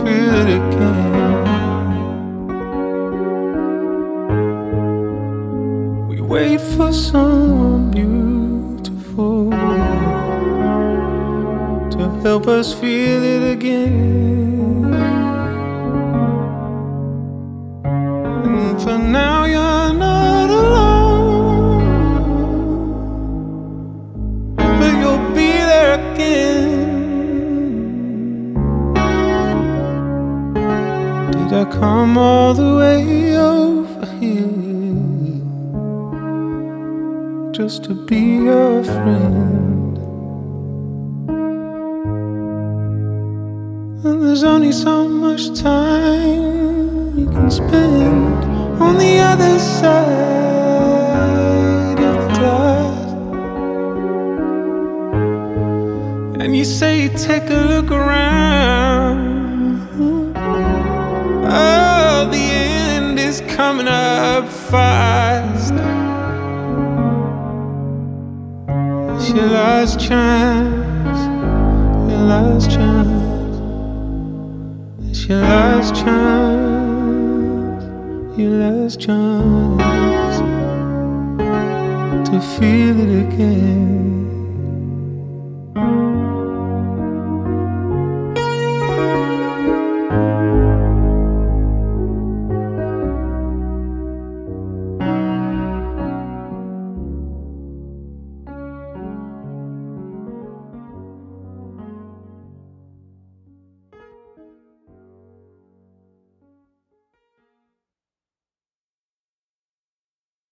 feel it again. We wait for someone beautiful to help us feel it again. And for now you're not alone, but you'll be there again. Did I come all the way over here just to be your friend? And there's only so much time you can spend on the other side of the glass. And you say, take a look around. Oh, the end is coming up fast. It's your last chance, your last chance. It's your last chance, your last chance to feel it again.